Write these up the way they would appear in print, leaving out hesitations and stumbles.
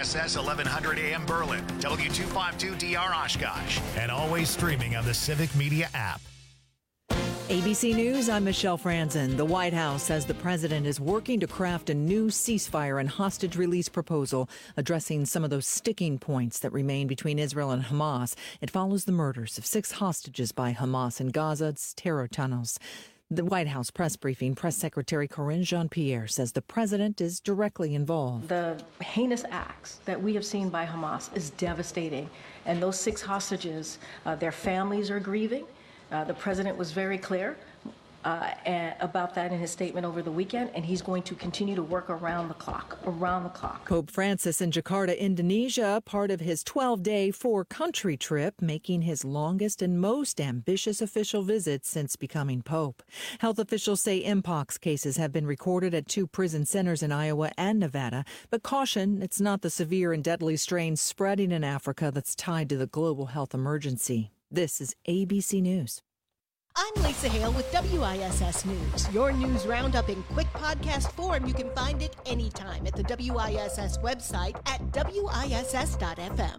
WISS 1100 AM Berlin, W252DR Oshkosh, and always streaming on the Civic Media app. ABC News, I'm Michelle Franzen. The White House says the president is working to craft a new ceasefire and hostage release proposal addressing some of those sticking points that remain between Israel and Hamas. It follows the murders of 6 hostages by Hamas in Gaza's terror tunnels. The White House press briefing, Press Secretary Karine Jean-Pierre says the president is directly involved. The heinous acts that we have seen by Hamas is devastating. And those 6 hostages, their families are grieving. The president was very clear about that in his statement over the weekend, and he's going to continue to work around the clock. Pope Francis in Jakarta, Indonesia, part of his 12-day 4-country trip, making his longest and most ambitious official visit since becoming pope. Health officials say Mpox cases have been recorded at 2 prison centers in Iowa and Nevada, but caution, it's not the severe and deadly strain spreading in Africa that's tied to the global health emergency. This is ABC News. I'm Lisa Hale with WISS News. Your news roundup in quick podcast form. You can find it anytime at the WISS website at WISS.FM.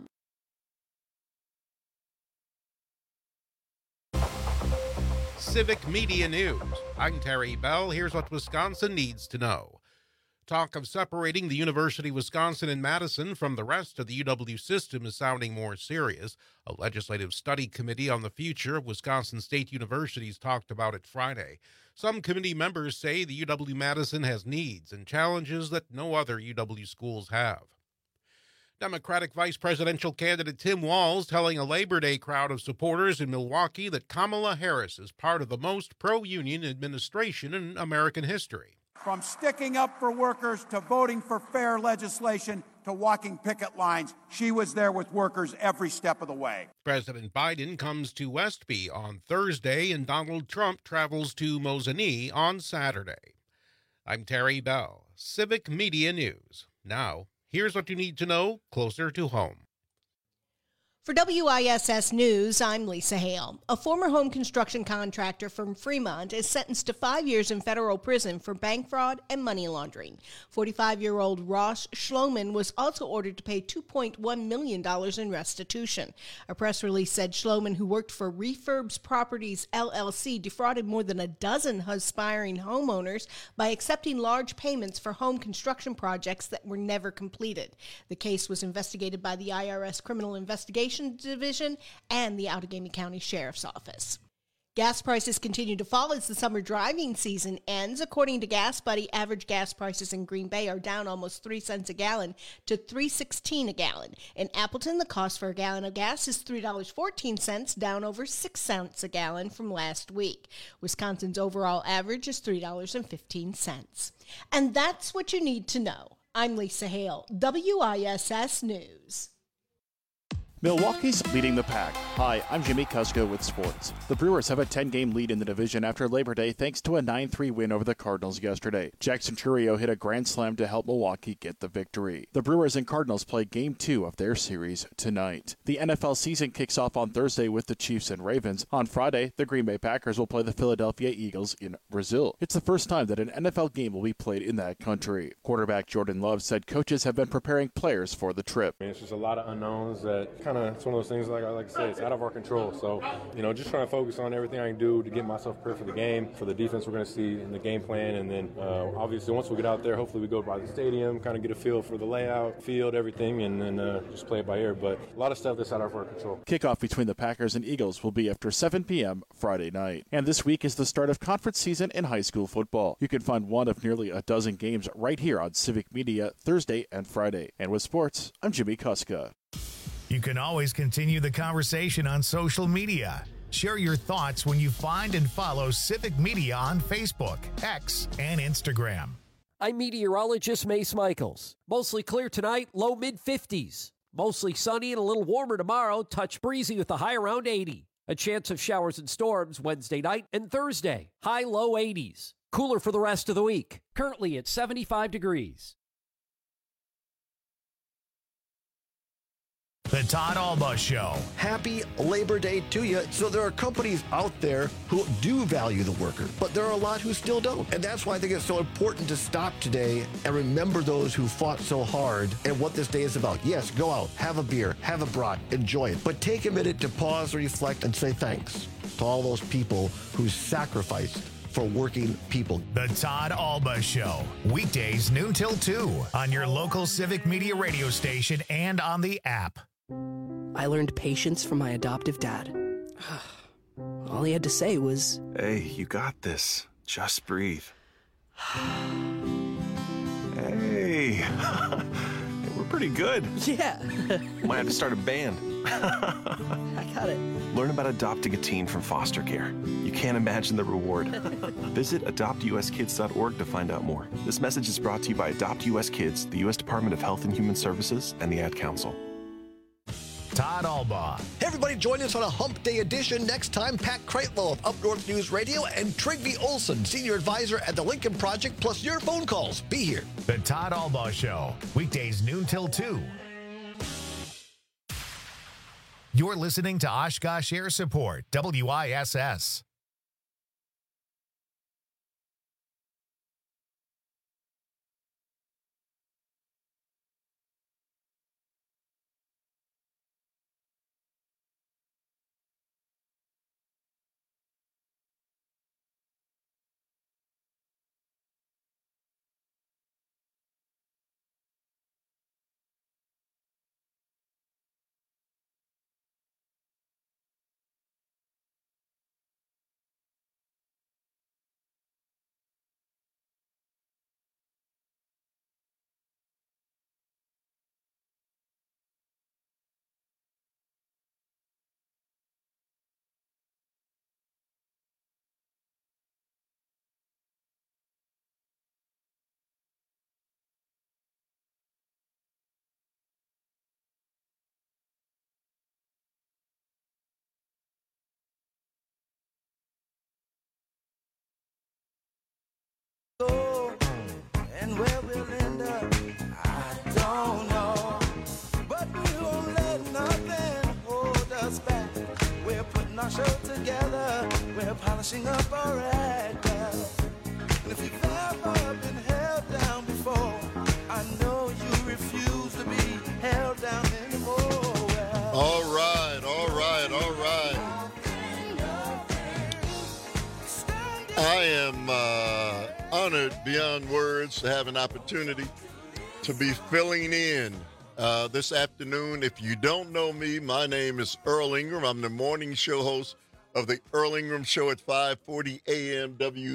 Civic Media News. I'm Terry Bell. Here's what Wisconsin needs to know. Talk of separating the University of Wisconsin in Madison from the rest of the UW system is sounding more serious. A legislative study committee on the future of Wisconsin State Universities talked about it Friday. Some committee members say the UW-Madison has needs and challenges that no other UW schools have. Democratic vice presidential candidate Tim Walz telling a Labor Day crowd of supporters in Milwaukee that Kamala Harris is part of the most pro-union administration in American history. From sticking up for workers to voting for fair legislation to walking picket lines, she was there with workers every step of the way. President Biden comes to Westby on Thursday, and Donald Trump travels to Mosinee on Saturday. I'm Terry Bell, Civic Media News. Now, here's what you need to know closer to home. For WISS News, I'm Lisa Hale. A former home construction contractor from Fremont is sentenced to 5 years in federal prison for bank fraud and money laundering. 45-year-old Ross Schloman was also ordered to pay $2.1 million in restitution. A press release said Schloman, who worked for Refurbs Properties LLC, defrauded more than a dozen aspiring homeowners by accepting large payments for home construction projects that were never completed. The case was investigated by the IRS Criminal Investigation Division and the Outagamie County Sheriff's Office. Gas prices continue to fall as the summer driving season ends. According to Gas Buddy, average gas prices in Green Bay are down almost 3 cents a gallon to $3.16 a gallon. In Appleton, the cost for a gallon of gas is $3.14, down over 6 cents a gallon from last week. Wisconsin's overall average is $3.15. And that's what you need to know. I'm Lisa Hale, WISS News. Milwaukee's leading the pack. Hi, I'm Jimmy Kusko with sports. The Brewers have a 10-game lead in the division after Labor Day thanks to a 9-3 win over the Cardinals yesterday. Jackson Chourio hit a grand slam to help Milwaukee get the victory. The Brewers and Cardinals play Game 2 of their series tonight. The NFL season kicks off on Thursday with the Chiefs and Ravens. On Friday, the Green Bay Packers will play the Philadelphia Eagles in Brazil. It's the first time that an NFL game will be played in that country. Quarterback Jordan Love said coaches have been preparing players for the trip. It's just a lot of unknowns that it's one of those things, like I said, it's out of our control. So, just trying to focus on everything I can do to get myself prepared for the game, for the defense we're going to see in the game plan. And then, obviously, once we get out there, hopefully we go by the stadium, kind of get a feel for the layout, field, everything, and then just play it by ear. But a lot of stuff that's out of our control. Kickoff between the Packers and Eagles will be after 7 p.m. Friday night. And this week is the start of conference season in high school football. You can find one of nearly a dozen games right here on Civic Media Thursday and Friday. And with sports, I'm Jimmy Kuska. You can always continue the conversation on social media. Share your thoughts when you find and follow Civic Media on Facebook, X, and Instagram. I'm meteorologist Mace Michaels. Mostly clear tonight, low mid-50s. Mostly sunny and a little warmer tomorrow, touch breezy with a high around 80. A chance of showers and storms Wednesday night and Thursday, high low 80s. Cooler for the rest of the week, currently at 75 degrees. The Todd Alba Show. Happy Labor Day to you. So there are companies out there who do value the worker, but there are a lot who still don't. And that's why I think it's so important to stop today and remember those who fought so hard and what this day is about. Yes, go out, have a beer, have a brat, enjoy it. But take a minute to pause, reflect, and say thanks to all those people who sacrificed for working people. The Todd Alba Show. Weekdays noon till 2 on your local Civic Media radio station and on the app. I learned patience from my adoptive dad. All he had to say was, "Hey, you got this. Just breathe." Hey, we're pretty good. Yeah. Might have to start a band. I got it. Learn about adopting a teen from foster care. You can't imagine the reward. Visit adoptuskids.org to find out more. This message is brought to you by Adopt US Kids, the U.S. Department of Health and Human Services, and the Ad Council. Todd Alba. Hey everybody, join us on a Hump Day edition next time. Pat Kreitlow of Up North News Radio and Trygve Olsen, Senior Advisor at the Lincoln Project, plus your phone calls. Be here. The Todd Alba Show. Weekdays noon till 2. You're listening to Oshkosh Air Support, WISS. And where we'll end up, I don't know. But we won't let nothing hold us back. We're putting our show together. We're polishing up our act. And if you've ever been held down before, I know you refuse to be held down anymore. Well, all right, all right, all right. I am honored beyond words to have an opportunity to be filling in this afternoon. If you don't know me, my name is Earl Ingram. I'm the morning show host of the Earl Ingram Show at 5:40 a.m.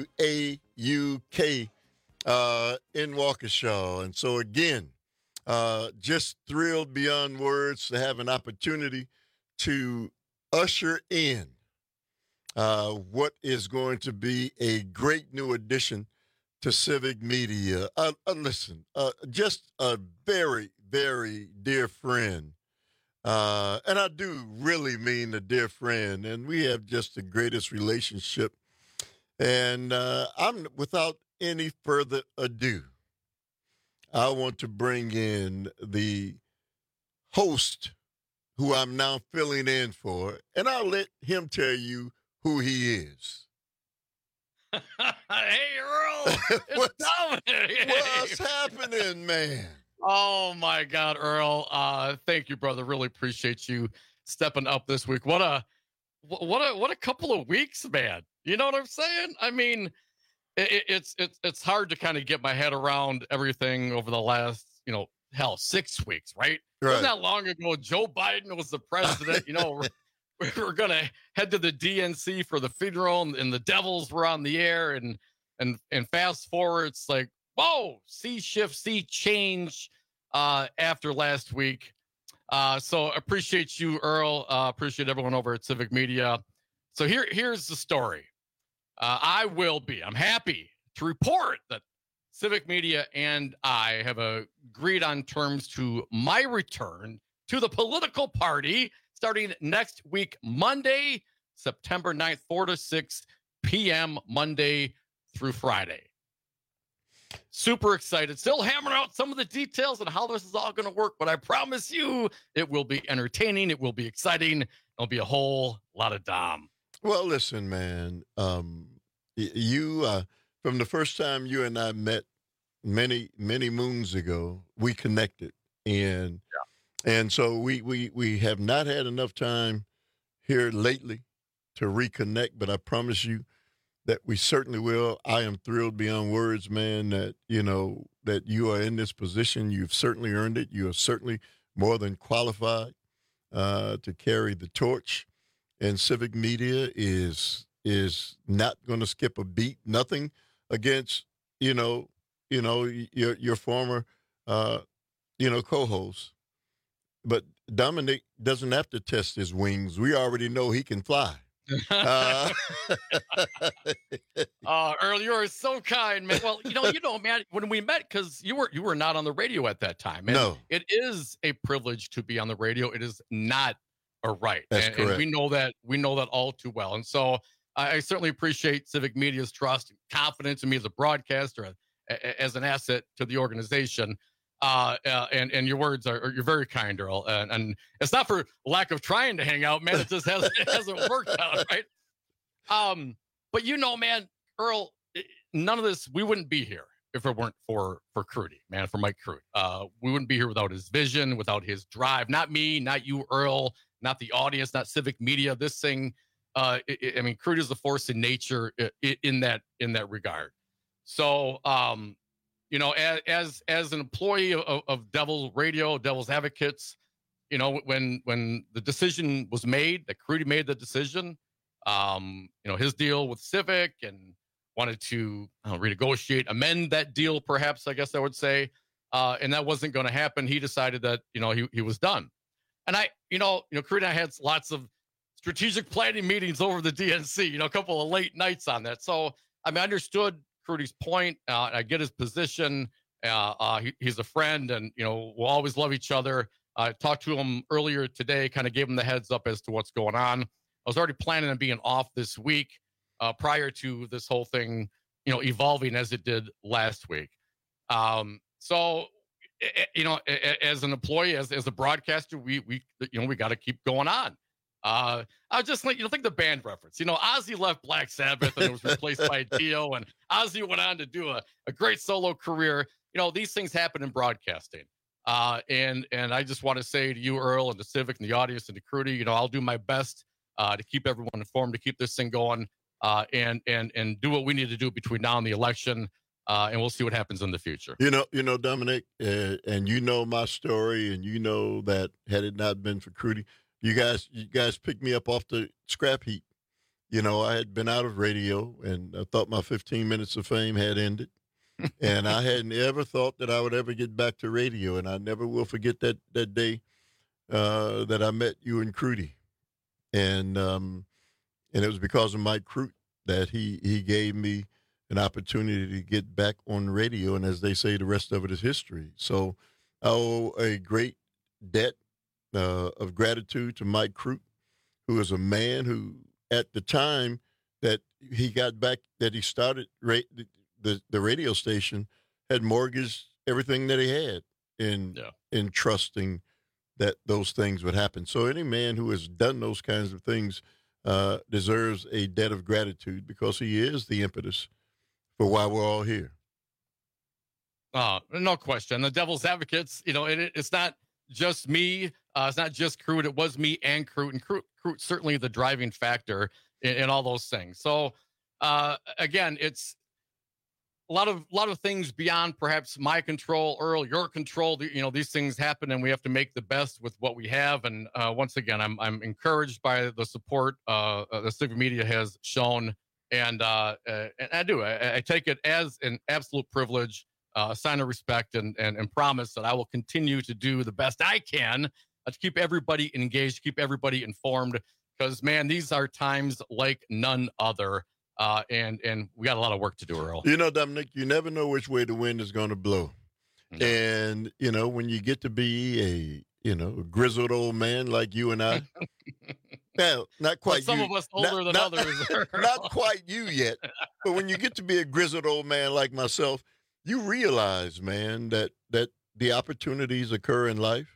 WAUK in Waukesha. And so again, just thrilled beyond words to have an opportunity to usher in what is going to be a great new addition to Civic Media. Listen, just a very, very dear friend. And I do really mean a dear friend. And we have just the greatest relationship. And I'm without any further ado, I want to bring in the host who I'm now filling in for. And I'll let him tell you who he is. Hey, Earl. It's Dominic. What's happening, man? Oh, my God, Earl. Thank you, brother. Really appreciate you stepping up this week. What a couple of weeks, man. You know what I'm saying? I mean, it's hard to kind of get my head around everything over the last, 6 weeks, right? Wasn't that long ago? Joe Biden was the president. We're going to head to the DNC for the funeral, and the Devils were on the air, and fast forward, it's like, whoa, sea change after last week. So appreciate you, Earl. Appreciate everyone over at Civic Media. So here's the story. I'm happy to report that Civic Media and I have agreed on terms to my return to the political party starting next week, Monday, September 9th, 4 to 6 p.m., Monday through Friday. super excited. Still hammering out some of the details on how this is all going to work, but I promise you it will be entertaining. It will be exciting. There'll be a whole lot of Dom. Well, listen, man, you from the first time you and I met many moons ago, we connected, and so we have not had enough time here lately to reconnect, but I promise you that we certainly will. I am thrilled beyond words, man, that that you are in this position. You've certainly earned it. You are certainly more than qualified to carry the torch. And Civic Media is not going to skip a beat. Nothing against your former co-host, but Dominic doesn't have to test his wings. We already know he can fly. Earl, you are so kind, man. Well, man, when we met, because you were not on the radio at that time. And no, it is a privilege to be on the radio. It is not a right. That's correct. And we know that all too well. And so I certainly appreciate Civic Media's trust and confidence in me as a broadcaster, as an asset to the organization. And your words you're very kind, Earl. And it's not for lack of trying to hang out, man. It just hasn't worked out, right? But man, Earl, none of this, we wouldn't be here if it weren't for Crudy, man, for Mike Crute. We wouldn't be here without his vision, without his drive. Not me, not you, Earl, not the audience, not Civic Media. This thing, Crute is a force in nature in that regard. So, as an employee of Devils Radio, Devils Advocates, when the decision was made, that Crudy made the decision, his deal with Civic and wanted to renegotiate, amend that deal, perhaps, I guess I would say, and that wasn't going to happen. He decided that, he was done. And Crudy and I had lots of strategic planning meetings over the DNC, a couple of late nights on that. So, I understood Crudy's point. I get his position. He's a friend, and we'll always love each other. I talked to him earlier today, kind of gave him the heads up as to what's going on. I was already planning on being off this week prior to this whole thing, evolving as it did last week. So, as an employee, as a broadcaster, we got to keep going on. I was just like, think the band reference. Ozzy left Black Sabbath and it was replaced by Dio, and Ozzy went on to do a great solo career. These things happen in broadcasting. And I just want to say to you, Earl, and the Civic and the audience and the Crudy, I'll do my best to keep everyone informed, to keep this thing going, and do what we need to do between now and the election. And we'll see what happens in the future. Dominic, and my story, and that had it not been for Crudy, you guys picked me up off the scrap heap. I had been out of radio, and I thought my 15 minutes of fame had ended. And I hadn't ever thought that I would ever get back to radio, and I never will forget that day that I met you and Crudy. And it was because of Mike Crute that he gave me an opportunity to get back on radio, and as they say, the rest of it is history. So I owe a great debt of gratitude to Mike Crute, who is a man who, at the time that he got back, that he started the radio station, had mortgaged everything that he had in trusting that those things would happen. So any man who has done those kinds of things deserves a debt of gratitude, because he is the impetus for why we're all here. No question. The Devil's Advocates, it's not just me. It's not just Crute. It was me and Crute, and Crute certainly the driving factor in all those things. So again, it's a lot of things beyond perhaps my control, Earl, your control. These things happen, and we have to make the best with what we have. And once again, I'm encouraged by the support the Civic Media has shown, and I do. I take it as an absolute privilege, a sign of respect, and promise that I will continue to do the best I can to keep everybody engaged, keep everybody informed. Because man, these are times like none other. And we got a lot of work to do, Earl. Dominic, you never know which way the wind is going to blow. No. And, when you get to be a grizzled old man like you and I, well, not quite some you. of us older than others. Not quite you yet. But when you get to be a grizzled old man like myself, you realize, man, that the opportunities occur in life,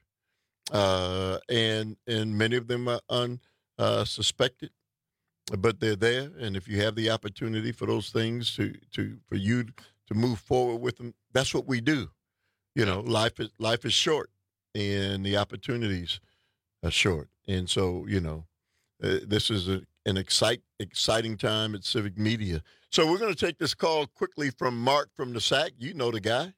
and many of them are unsuspected, but they're there. And if you have the opportunity for those things for you to move forward with them, that's what we do. You know, life is short, and the opportunities are short. And so, you know, this is an exciting time at Civic Media. So we're going to take this call quickly from Mark from the SAC. You know the guy.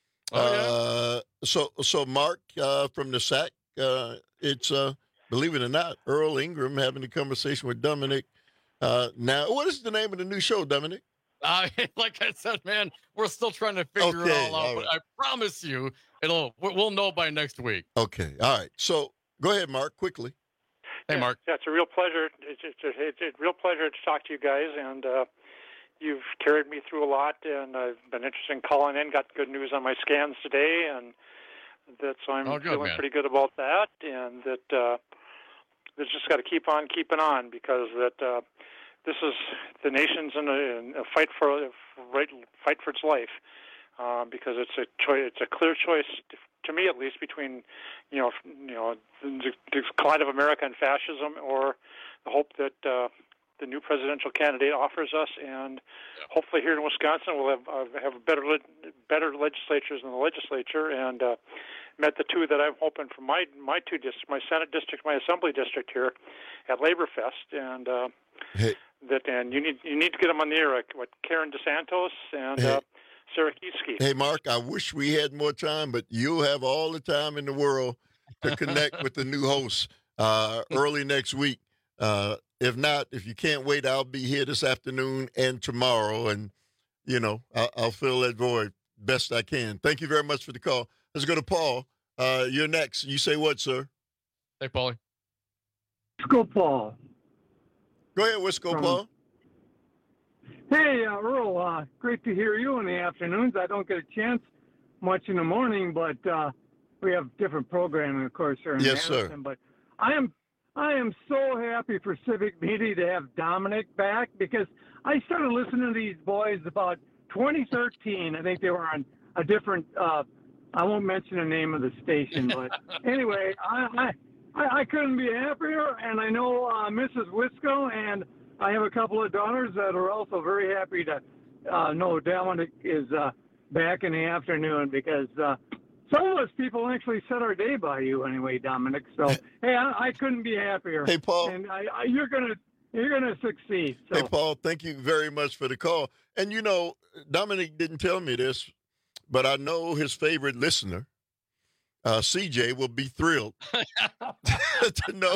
Oh, yeah. So Mark from the SAC, it's, believe it or not, Earl Ingram having a conversation with Dominic. Now, what is the name of the new show, Dominic? Like I said, man, we're still trying to figure it all out, but I promise you we'll know by next week. Okay. All right. So go ahead, Mark, quickly. Hey, Mark. Yeah, it's a real pleasure. It's a real pleasure to talk to you guys, and you've carried me through a lot, and I've been interested in calling in. Got good news on my scans today, and so I'm feeling pretty good about that, and that it's just got to keep on keeping on, because this is the nation's in a fight for its life, because it's a choice. It's a clear choice, to me at least, between the decline of America and fascism, or the hope that the new presidential candidate offers us. And hopefully here in Wisconsin we'll have better legislatures in the legislature, and met the two that I'm hoping for my two districts, my Senate district, my Assembly district here at Labor Fest, and and you need to get them on the air, like Karen DeSantos and Sarah Kieske. Hey, Mark, I wish we had more time, but you'll have all the time in the world to connect with the new host early next week. If not, if you can't wait, I'll be here this afternoon and tomorrow, and, you know, I'll fill that void best I can. Thank you very much for the call. Let's go to Paul. You're next. You say what, sir? Hey, Paulie. Wisco Paul. Go ahead, Wisco Paul. Hey, Earl, great to hear you in the afternoons. I don't get a chance much in the morning, but we have different programming, of course, here in Madison. Sir. But I am so happy for Civic Media to have Dominic back, because I started listening to these boys about 2013. I think they were on a different I won't mention the name of the station, but anyway, I couldn't be happier, and I know Mrs. Wisco, and I have a couple of daughters that are also very happy to know Dominic is back in the afternoon, because some of us people actually set our day by you anyway, Dominic. So hey, I couldn't be happier. Hey, Paul, and you're gonna succeed. So. Hey, Paul, thank you very much for the call. And you know, Dominic didn't tell me this, but I know his favorite listener, CJ, will be thrilled to know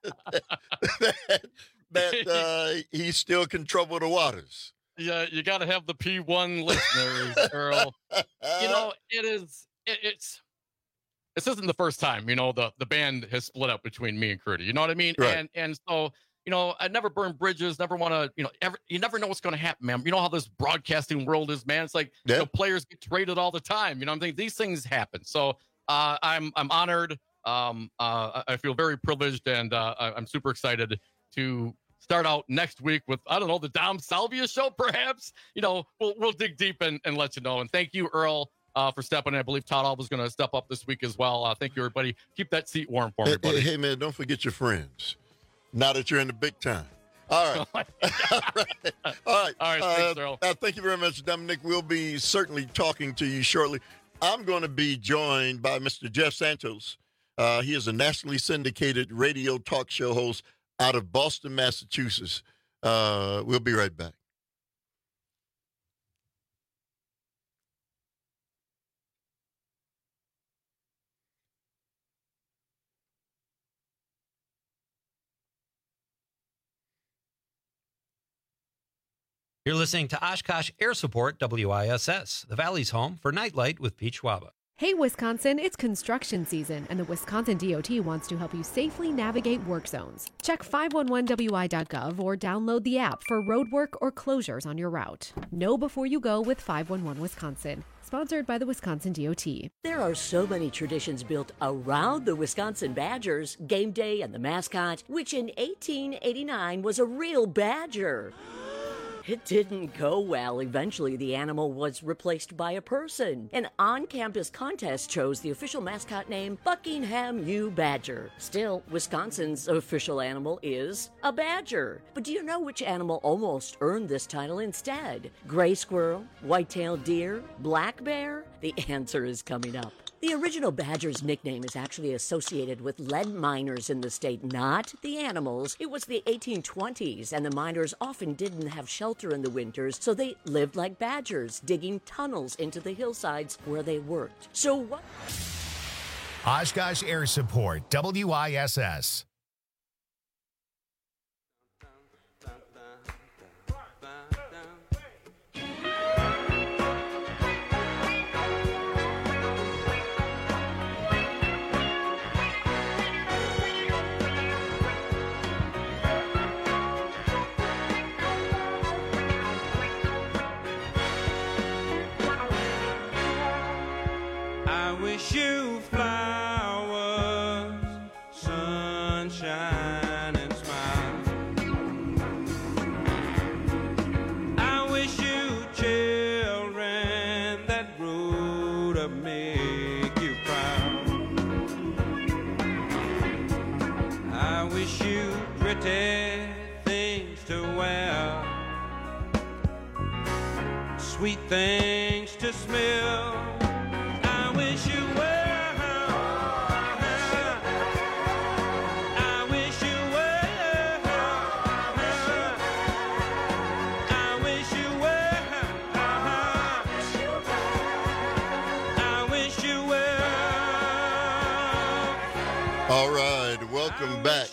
that he still can trouble the waters. Yeah, you got to have the P1 listeners, Earl. You know, this isn't the first time, you know, the band has split up between me and Crudy. You know what I mean? Right. And so, you know, I never burn bridges, never want to, you know, you never know what's going to happen, man. You know how this broadcasting world is, man. It's like, you know, players get traded all the time. You know, I'm thinking these things happen. So I'm honored. I feel very privileged, and I'm super excited to start out next week with, I don't know, the Dom Salvia show, perhaps. You know, we'll dig deep and let you know. And thank you, Earl, for stepping in. I believe Todd Alba's going to step up this week as well. Thank you, everybody. Keep that seat warm for me, buddy. Hey, man, don't forget your friends. Now that you're in the big time. All right. All right. Thanks, Earl. Thank you very much, Dominic. We'll be certainly talking to you shortly. I'm going to be joined by Mr. Jeff Santos. He is a nationally syndicated radio talk show host out of Boston, Massachusetts. We'll be right back. You're listening to Oshkosh Air Support WISS, the Valley's home for Nightlight with Pete Schwaba. Hey, Wisconsin, it's construction season, and the Wisconsin DOT wants to help you safely navigate work zones. Check 511wi.gov or download the app for road work or closures on your route. Know before you go with 511 Wisconsin. Sponsored by the Wisconsin DOT. There are so many traditions built around the Wisconsin Badgers, game day and the mascot, which in 1889 was a real badger. It didn't go well. Eventually, the animal was replaced by a person. An on-campus contest chose the official mascot name Buckingham U. Badger. Still, Wisconsin's official animal is a badger. But do you know which animal almost earned this title instead? Gray squirrel, white-tailed deer, black bear? The answer is coming up. The original badger's nickname is actually associated with lead miners in the state, not the animals. It was the 1820s, and the miners often didn't have shelter in the winters, so they lived like badgers, digging tunnels into the hillsides where they worked. So what? Oshkosh Air Support, WISS. Wish you flowers, sunshine, and smiles. I wish you children that grew to make you proud. I wish you pretty things to wear, sweet things to smell. All right, welcome back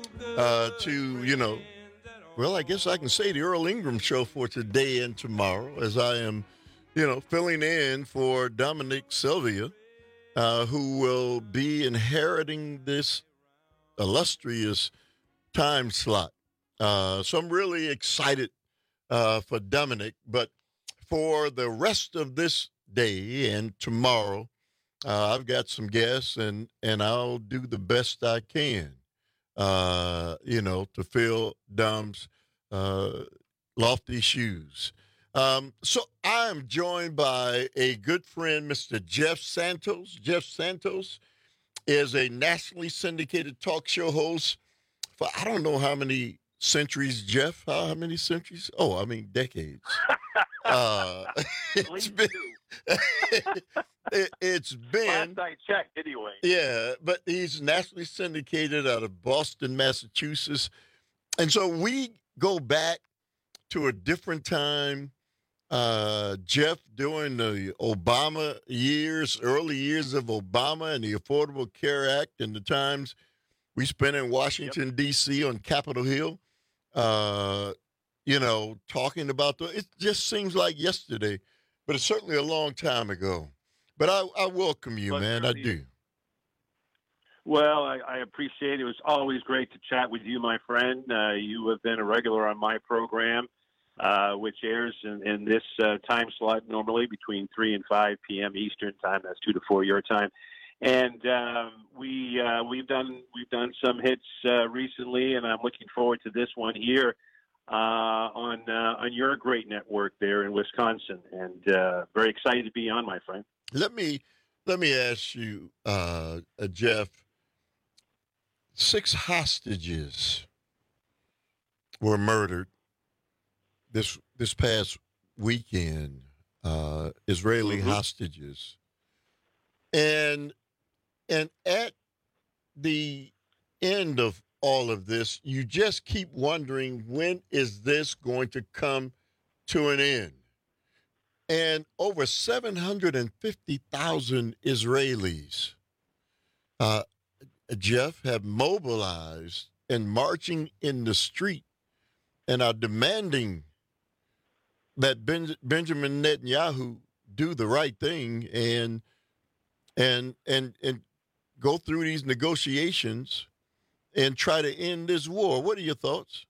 to, well, I guess I can say the Earl Ingram Show for today and tomorrow, as I am, filling in for Dominic Sylvia, who will be inheriting this illustrious time slot. So I'm really excited for Dominic, but for the rest of this day and tomorrow, I've got some guests, and I'll do the best I can, to fill Dom's lofty shoes. So I'm joined by a good friend, Mr. Jeff Santos. Jeff Santos is a nationally syndicated talk show host for I don't know how many centuries, Jeff. How many centuries? Oh, I mean decades. It's been... It's been last I checked anyway. Yeah, but he's nationally syndicated out of Boston, Massachusetts. And so we go back to a different time. Jeff, during the Obama years, early years of Obama and the Affordable Care Act, and the times we spent in Washington, D.C. on Capitol Hill, talking about it just seems like yesterday, but it's certainly a long time ago. But I welcome you, man. I do. Well, I appreciate it. It was always great to chat with you, my friend. You have been a regular on my program, which airs in this time slot normally between 3 and 5 p.m. Eastern time. That's 2 to 4 your time. And we've done some hits recently, and I'm looking forward to this one here on your great network there in Wisconsin. And very excited to be on, my friend. Let me ask you, Jeff. 6 hostages were murdered this past weekend. Israeli hostages, and at the end of all of this, you just keep wondering, when is this going to come to an end? And over 750,000 Israelis, Jeff, have mobilized and marching in the street and are demanding that Benjamin Netanyahu do the right thing and go through these negotiations and try to end this war. What are your thoughts?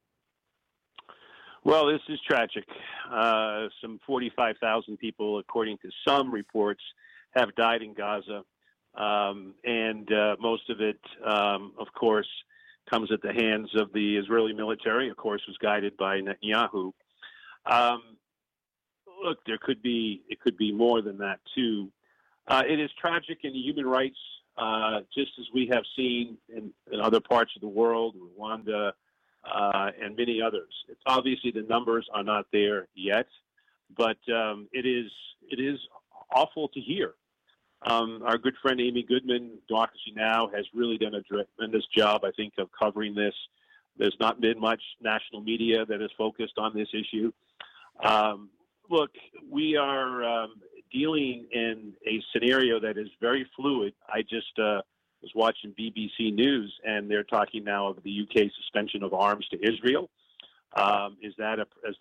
Well, this is tragic. Some 45,000 people, according to some reports, have died in Gaza. And most of it, of course, comes at the hands of the Israeli military, of course, was guided by Netanyahu. Look, it could be more than that too. It is tragic in human rights, just as we have seen in other parts of the world, Rwanda, and many others. It's obviously the numbers are not there yet, but it is awful to hear. Our good friend Amy Goodman, Democracy Now!, has really done a tremendous job, I think, of covering this. There's not been much national media that is focused on this issue. Look, we are dealing in a scenario that is very fluid. I just was watching BBC News, and they're talking now of the UK suspension of arms to Israel. Is that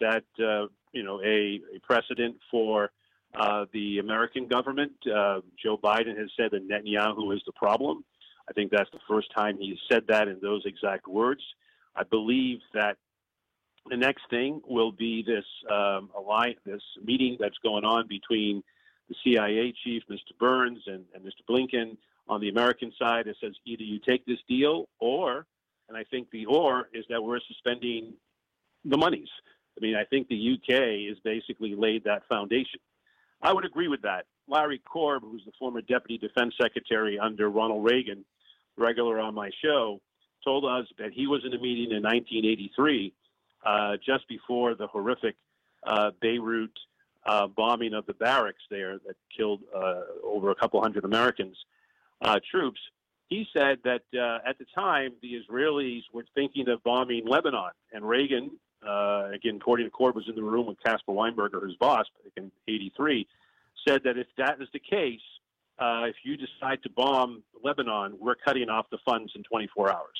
a precedent for the American government? Joe Biden has said that Netanyahu is the problem. I think that's the first time he's said that in those exact words. I believe that the next thing will be this this meeting that's going on between the CIA chief, Mr. Burns, and Mr. Blinken on the American side. It says either you take this deal or, and I think the or is that we're suspending the monies. I mean, I think the UK has basically laid that foundation. I would agree with that. Larry Korb, who's the former Deputy Defense Secretary under Ronald Reagan, regular on my show, told us that he was in a meeting in 1983, just before the horrific Beirut bombing of the barracks there that killed over a couple hundred Americans, troops. He said that at the time, the Israelis were thinking of bombing Lebanon. And Reagan, again, according to Korb, was in the room with Caspar Weinberger, his boss, back in 83, said that if that is the case, if you decide to bomb Lebanon, we're cutting off the funds in 24 hours.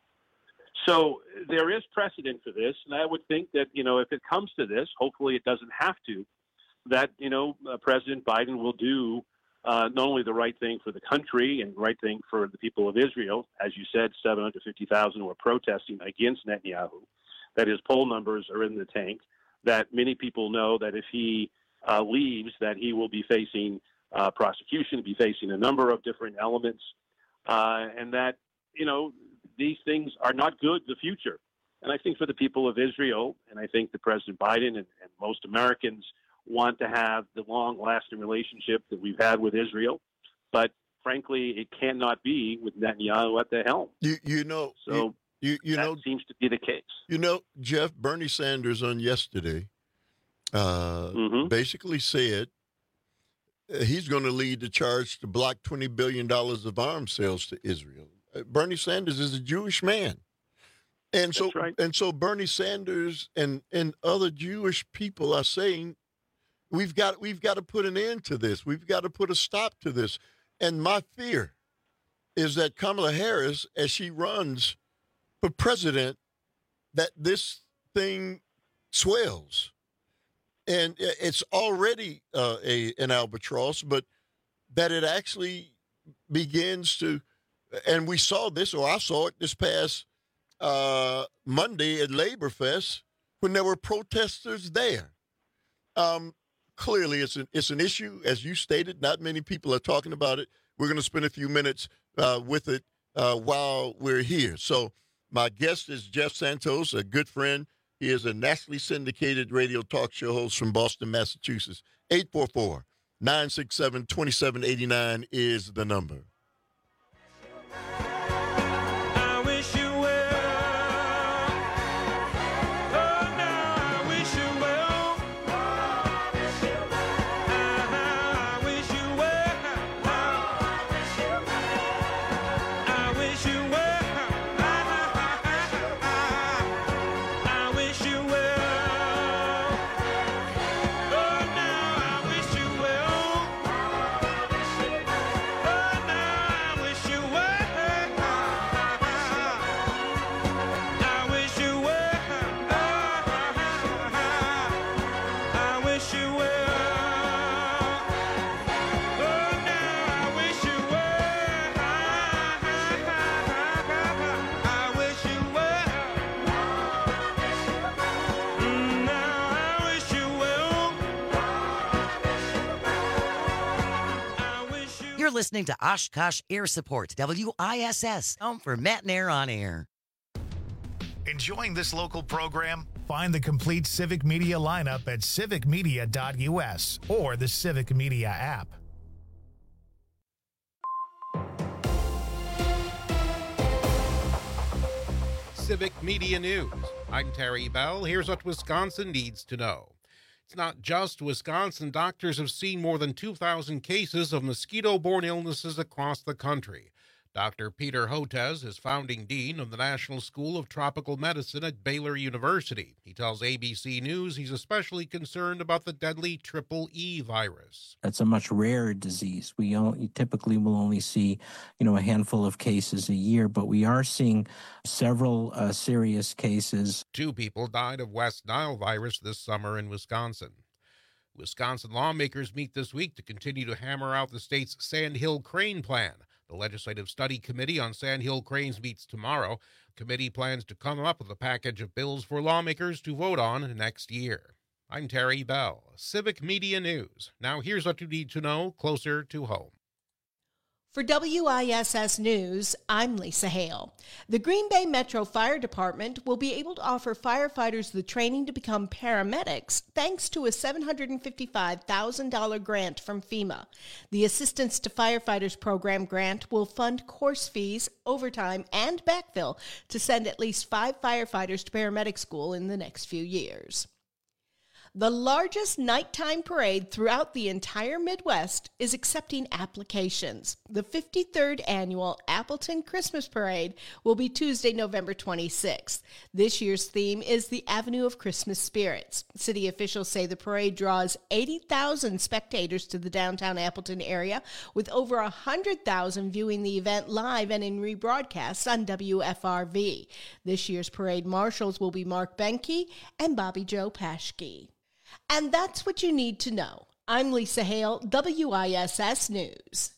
So there is precedent for this, and I would think that, if it comes to this, hopefully it doesn't have to, that, President Biden will do not only the right thing for the country and the right thing for the people of Israel, as you said, 750,000 who are protesting against Netanyahu, that his poll numbers are in the tank, that many people know that if he leaves, that he will be facing prosecution, be facing a number of different elements, and that, these things are not good in the future. And I think for the people of Israel, and I think that President Biden and most Americans want to have the long-lasting relationship that we've had with Israel. But frankly, it cannot be with Netanyahu at the helm. That seems to be the case. Jeff, Bernie Sanders on yesterday basically said he's going to lead the charge to block $20 billion of arms sales to Israel. Bernie Sanders is a Jewish man. And so, right. And so Bernie Sanders and other Jewish people are saying, we've got to put an end to this. We've got to put a stop to this. And my fear is that Kamala Harris, as she runs for president, that this thing swells. And it's already an albatross, but that it actually begins to, and we saw this, or I saw it this past Monday at Labor Fest when there were protesters there. Clearly, it's an issue, as you stated. Not many people are talking about it. We're going to spend a few minutes with it while we're here. So my guest is Jeff Santos, a good friend. He is a nationally syndicated radio talk show host from Boston, Massachusetts. 844-967-2789 is the number. Listening to Oshkosh Air Support, WISS, home for Matt and Air on Air. Enjoying this local program? Find the complete Civic Media lineup at civicmedia.us or the Civic Media app. Civic Media News. I'm Terry Bell. Here's what Wisconsin needs to know. It's not just Wisconsin. Doctors have seen more than 2,000 cases of mosquito-borne illnesses across the country. Dr. Peter Hotez is founding dean of the National School of Tropical Medicine at Baylor University. He tells ABC News he's especially concerned about the deadly Triple E virus. That's a much rarer disease. We typically will only see, a handful of cases a year, but we are seeing several serious cases. 2 people died of West Nile virus this summer in Wisconsin. Wisconsin lawmakers meet this week to continue to hammer out the state's Sandhill Crane Plan. The Legislative Study Committee on Sandhill Cranes meets tomorrow. The committee plans to come up with a package of bills for lawmakers to vote on next year. I'm Terry Bell, Civic Media News. Now here's what you need to know closer to home. For WISS News, I'm Lisa Hale. The Green Bay Metro Fire Department will be able to offer firefighters the training to become paramedics thanks to a $755,000 grant from FEMA. The Assistance to Firefighters Program grant will fund course fees, overtime, and backfill to send at least 5 firefighters to paramedic school in the next few years. The largest nighttime parade throughout the entire Midwest is accepting applications. The 53rd annual Appleton Christmas Parade will be Tuesday, November 26th. This year's theme is the Avenue of Christmas Spirits. City officials say the parade draws 80,000 spectators to the downtown Appleton area, with over 100,000 viewing the event live and in rebroadcasts on WFRV. This year's parade marshals will be Mark Benke and Bobby Joe Paschke. And that's what you need to know. I'm Lisa Hale, WISS News.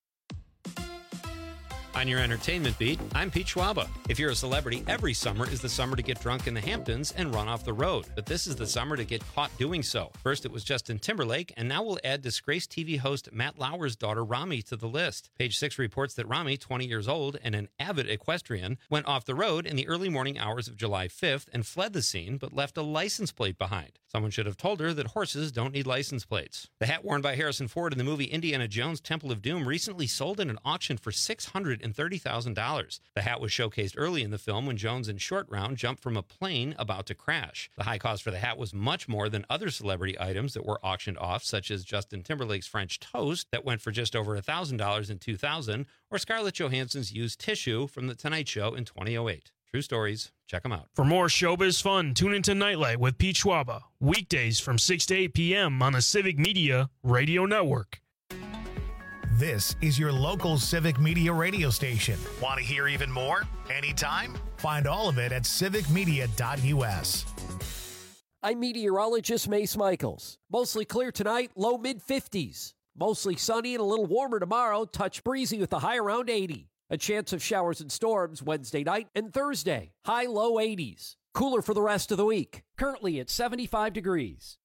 On your entertainment beat, I'm Pete Schwaba. If you're a celebrity, every summer is the summer to get drunk in the Hamptons and run off the road. But this is the summer to get caught doing so. First, it was Justin Timberlake, and now we'll add disgraced TV host Matt Lauer's daughter, Rami, to the list. Page 6 reports that Rami, 20 years old and an avid equestrian, went off the road in the early morning hours of July 5th and fled the scene, but left a license plate behind. Someone should have told her that horses don't need license plates. The hat worn by Harrison Ford in the movie Indiana Jones Temple of Doom recently sold in an auction for $630,000. The hat was showcased early in the film when Jones in Short Round jumped from a plane about to crash. The high cost for the hat was much more than other celebrity items that were auctioned off, such as Justin Timberlake's French toast that went for just over $1,000 in 2000, or Scarlett Johansson's used tissue from The Tonight Show in 2008. True stories. Check them out. For more showbiz fun, tune into Nightlight with Pete Schwaba. Weekdays from 6 to 8 p.m. on the Civic Media Radio Network. This is your local Civic Media radio station. Want to hear even more? Anytime? Find all of it at civicmedia.us. I'm meteorologist Mace Michaels. Mostly clear tonight, low mid-50s. Mostly sunny and a little warmer tomorrow, touch breezy with a high around 80. A chance of showers and storms Wednesday night and Thursday. High, low 80s. Cooler for the rest of the week. Currently at 75 degrees.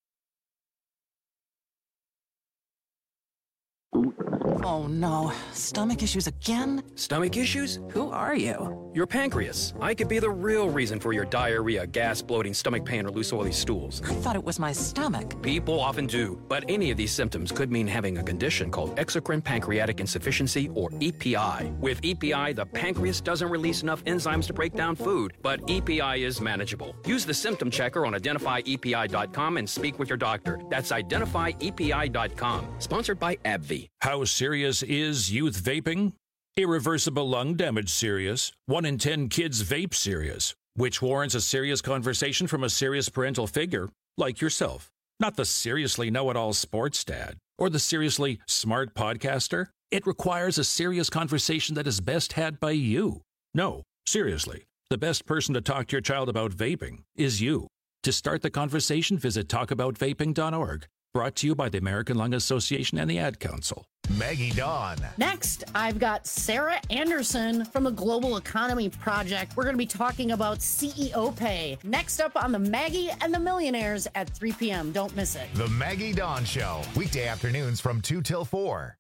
Oh no, stomach issues again? Stomach issues? Who are you? Your pancreas. I could be the real reason for your diarrhea, gas, bloating, stomach pain, or loose oily stools. I thought it was my stomach. People often do, but any of these symptoms could mean having a condition called exocrine pancreatic insufficiency, or EPI. With EPI, the pancreas doesn't release enough enzymes to break down food, but EPI is manageable. Use the symptom checker on identifyepi.com and speak with your doctor. That's identifyepi.com. Sponsored by AbbVie. How serious is youth vaping? Irreversible lung damage serious. 1 in 10 kids vape serious, which warrants a serious conversation from a serious parental figure like yourself. Not the seriously know-it-all sports dad or the seriously smart podcaster. It requires a serious conversation that is best had by you. No, seriously, the best person to talk to your child about vaping is you. To start the conversation, visit talkaboutvaping.org. Brought to you by the American Lung Association and the Ad Council. Maggie Dawn. Next, I've got Sarah Anderson from the Global Economy Project. We're going to be talking about CEO pay. Next up on the Maggie and the Millionaires at 3 p.m. Don't miss it. The Maggie Dawn Show. Weekday afternoons from 2 till 4.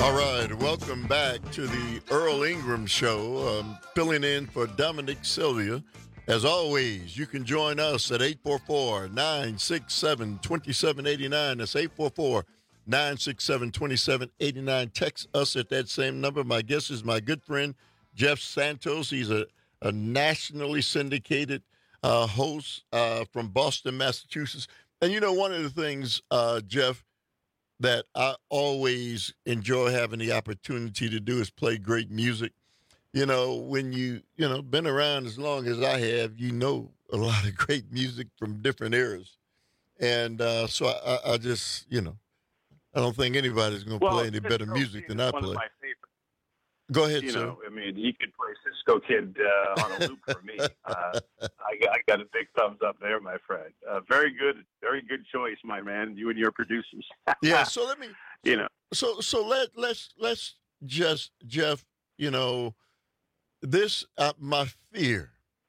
All right, welcome back to the Earl Ingram Show. Filling in for Dominic Sylvia. As always, you can join us at 844-967-2789. That's 844-967-2789. Text us at that same number. My guest is my good friend, Jeff Santos. He's a nationally syndicated host from Boston, Massachusetts. And, you know, one of the things, Jeff, that I always enjoy having the opportunity to do is play great music. You know, when been around as long as I have, you know a lot of great music from different eras. And so I just, I don't think anybody's going to play any better music than I play. One of my favorites. Go ahead, sir. I mean, he could play Cisco Kid on a loop for me. I got a big thumbs up there, my friend. Very good choice, my man. You and your producers. Yeah. So let me, So let's just, Jeff, this my fear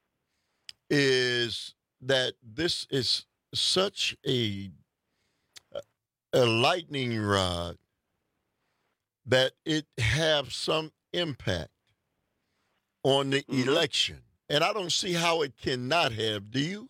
is that this is such a lightning rod that it have some impact on the election. And I don't see how it cannot have. Do you?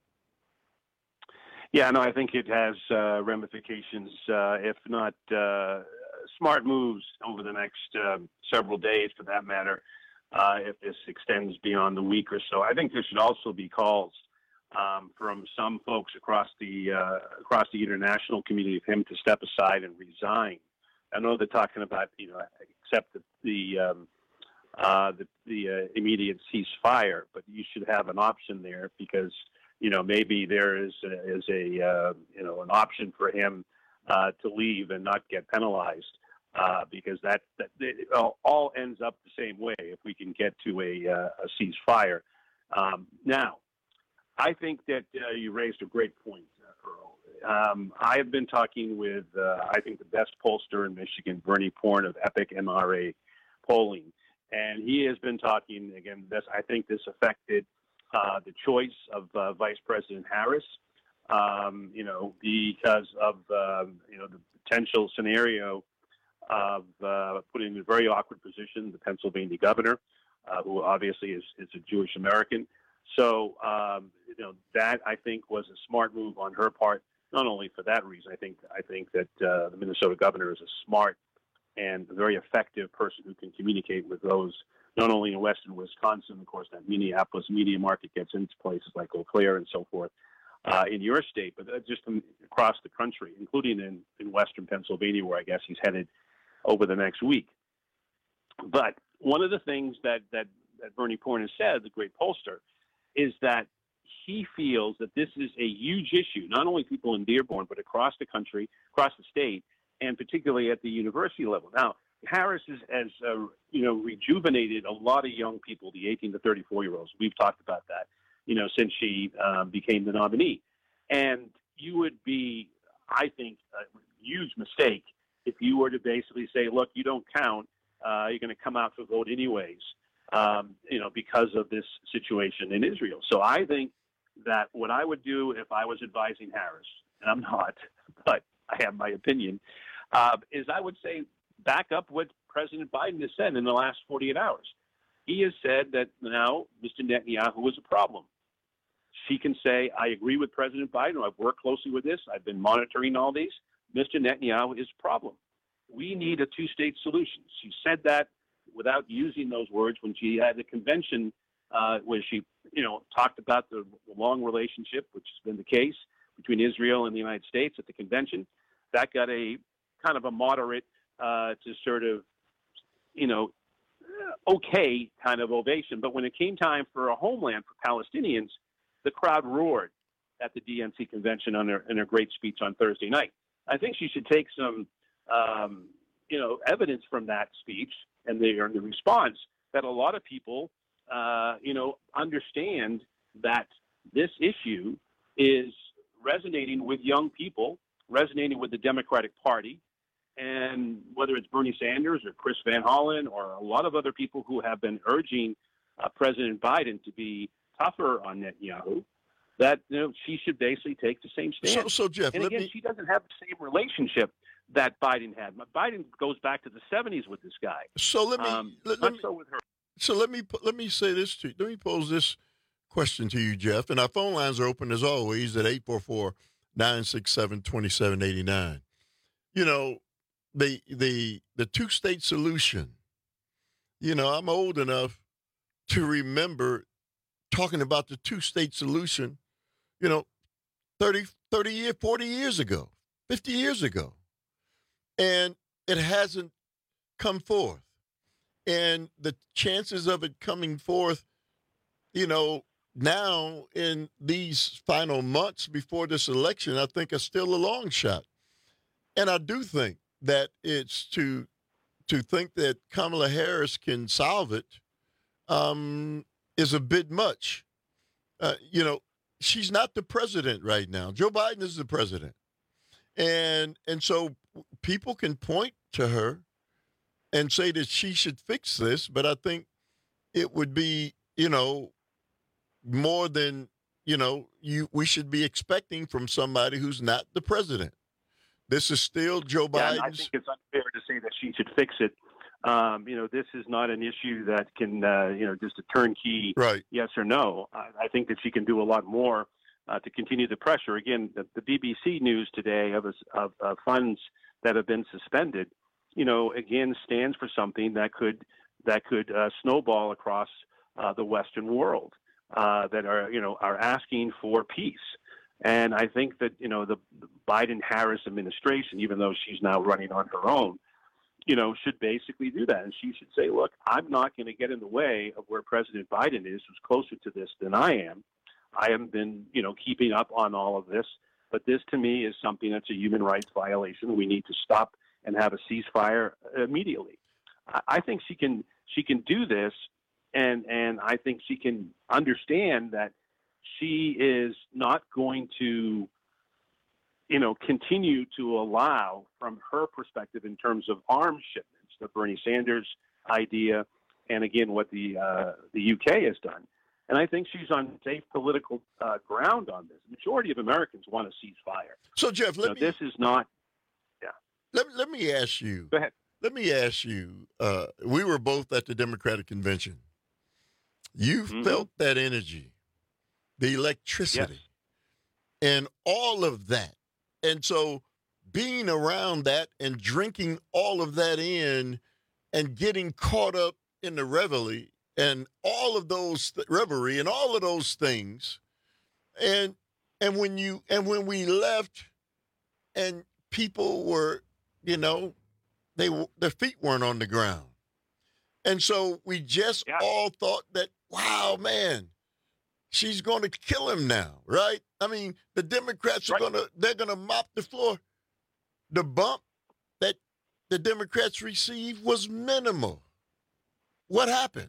Yeah, no, I think it has ramifications, if not smart moves over the next several days, for that matter, if this extends beyond the week or so. I think there should also be calls from some folks across the international community for him to step aside and resign. I know they're talking about, accept the immediate ceasefire, but you should have an option there because, maybe there is an option for him to leave and not get penalized because that it all ends up the same way if we can get to a ceasefire. Now, I think that you raised a great point, Earl. I have been talking with, I think, the best pollster in Michigan, Bernie Porn of Epic MRA Polling. And he has been talking, again, I think this affected the choice of Vice President Harris, because of, the potential scenario of putting in a very awkward position the Pennsylvania governor, who obviously is a Jewish American. So, that I think was a smart move on her part. Not only for that reason, I think that the Minnesota governor is a smart and a very effective person who can communicate with those, not only in western Wisconsin, of course, that Minneapolis media market gets into places like Eau Claire and so forth, in your state, but just across the country, including in western Pennsylvania, where I guess he's headed over the next week. But one of the things that Bernie Porn has said, the great pollster, is that he feels that this is a huge issue, not only people in Dearborn, but across the country, across the state, and particularly at the university level. Now, Harris has rejuvenated a lot of young people, the 18 to 34-year-olds. We've talked about that, since she became the nominee. And you would be, I think, a huge mistake if you were to basically say, look, you don't count. You're going to come out to vote anyways, because of this situation in Israel. So I think that what I would do if I was advising Harris, and I'm not, but I have my opinion, is I would say back up what President Biden has said in the last 48 hours. He has said that now Mr. Netanyahu is a problem. She can say, I agree with President Biden. I've worked closely with this. I've been monitoring all these. Mr. Netanyahu is a problem. We need a two-state solution. She said that without using those words when she had the convention where she, talked about the long relationship, which has been the case between Israel and the United States at the convention. That got a kind of a moderate to sort of, okay kind of ovation. But when it came time for a homeland for Palestinians, the crowd roared at the DNC convention in her great speech on Thursday night. I think she should take some, evidence from that speech and the response that a lot of people, understand that this issue is resonating with young people, resonating with the Democratic Party, and whether it's Bernie Sanders or Chris Van Hollen or a lot of other people who have been urging President Biden to be tougher on Netanyahu, that she should basically take the same stand. So Jeff, and again, she doesn't have the same relationship that Biden had. Biden goes back to the 70s with this guy. So let me so with her. So let me say this to you. Let me pose this question to you, Jeff. And our phone lines are open as always at 844-967-2789. You know, the two-state solution. You know, I'm old enough to remember talking about the two-state solution, 30 years, 40 years ago, 50 years ago. And it hasn't come forth. And the chances of it coming forth, now in these final months before this election, I think are still a long shot. And I do think that it's to think that Kamala Harris can solve it is a bit much. She's not the president right now. Joe Biden is the president. And so people can point to her and say that she should fix this, but I think it would be, more than, we should be expecting from somebody who's not the president. This is still Joe Biden's. I think it's unfair to say that she should fix it. This is not an issue that can, just a turnkey yes or no. I think that she can do a lot more to continue the pressure. Again, the BBC news today of funds that have been suspended, again, stands for something that could snowball across the Western world that are asking for peace. And I think that, the Biden-Harris administration, even though she's now running on her own, should basically do that. And she should say, look, I'm not going to get in the way of where President Biden is, who's closer to this than I am. I have been, keeping up on all of this. But this, to me, is something that's a human rights violation. We need to stop and have a ceasefire immediately. I think she can do this, and I think she can understand that she is not going to, continue to allow, from her perspective, in terms of arms shipments, the Bernie Sanders idea, and again what the UK has done. And I think she's on safe political ground on this. The majority of Americans want a ceasefire. So, Jeff, this is not. Yeah. Let me ask you. Go ahead. Let me ask you. We were both at the Democratic convention. You felt that energy, the electricity, and all of that. And so being around that and drinking all of that in and getting caught up in the revelry and all of those revelry and all of those things. And when we left and people were, their feet weren't on the ground. And so we just all thought that, wow, man, she's going to kill him now, right? I mean, the Democrats are they're going to mop the floor. The bump that the Democrats received was minimal. What happened?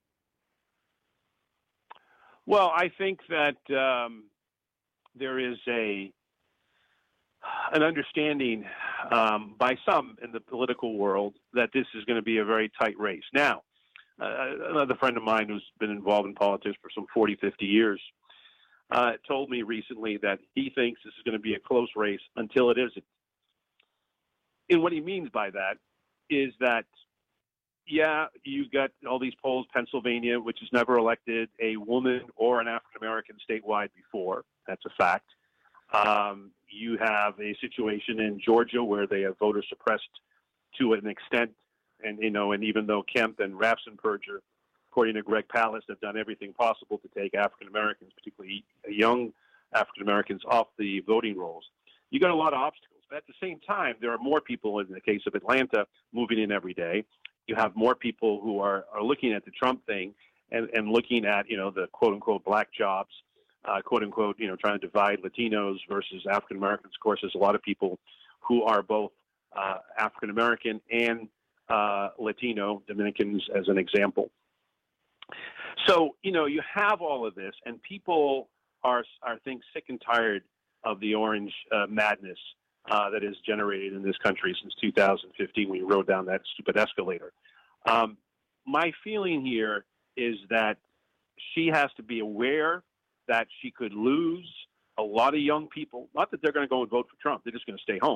Well, I think that there is an understanding by some in the political world that this is going to be a very tight race. Now, another friend of mine who's been involved in politics for some 40, 50 years told me recently that he thinks this is going to be a close race until it isn't. And what he means by that is that, you got all these polls, Pennsylvania, which has never elected a woman or an African-American statewide before. That's a fact. You have a situation in Georgia where they have voter suppressed to an extent. And, and even though Kemp and Raffensperger, according to Greg Palast, have done everything possible to take African-Americans, particularly young African-Americans, off the voting rolls, you got a lot of obstacles. But at the same time, there are more people, in the case of Atlanta, moving in every day. You have more people who are looking at the Trump thing and looking at, the quote-unquote black jobs, quote-unquote, trying to divide Latinos versus African-Americans. Of course, there's a lot of people who are both African-American and Latino, Dominicans as an example. So, you have all of this, and people are I think, sick and tired of the orange madness that is generated in this country since 2015 when you rode down that stupid escalator. My feeling here is that she has to be aware that she could lose a lot of young people. Not that they're going to go and vote for Trump. They're just going to stay home.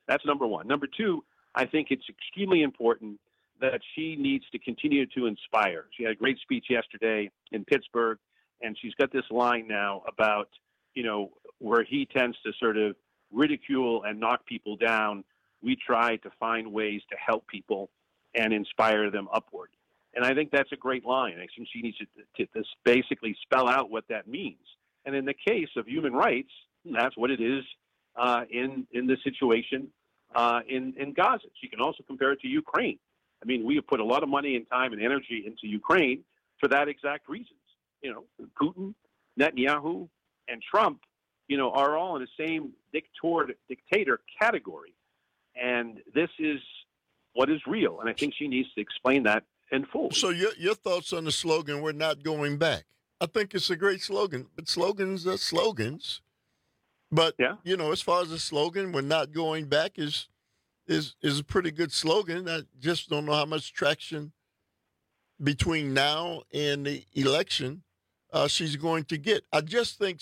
That's number one. Number two, I think it's extremely important that she needs to continue to inspire. She had a great speech yesterday in Pittsburgh, and she's got this line now about, where he tends to sort of ridicule and knock people down. We try to find ways to help people and inspire them upward. And I think that's a great line. I think she needs to basically spell out what that means. And in the case of human rights, that's what it is in the situation in Gaza. She can also compare it to Ukraine. I mean, we have put a lot of money and time and energy into Ukraine for that exact reasons. Putin, Netanyahu, and Trump, are all in the same dictator category. And this is what is real. And I think she needs to explain that in full. So your thoughts on the slogan, "We're not going back"? I think it's a great slogan, but slogans are slogans. But, as far as the slogan, "We're not going back" is a pretty good slogan. I just don't know how much traction between now and the election she's going to get. I just think,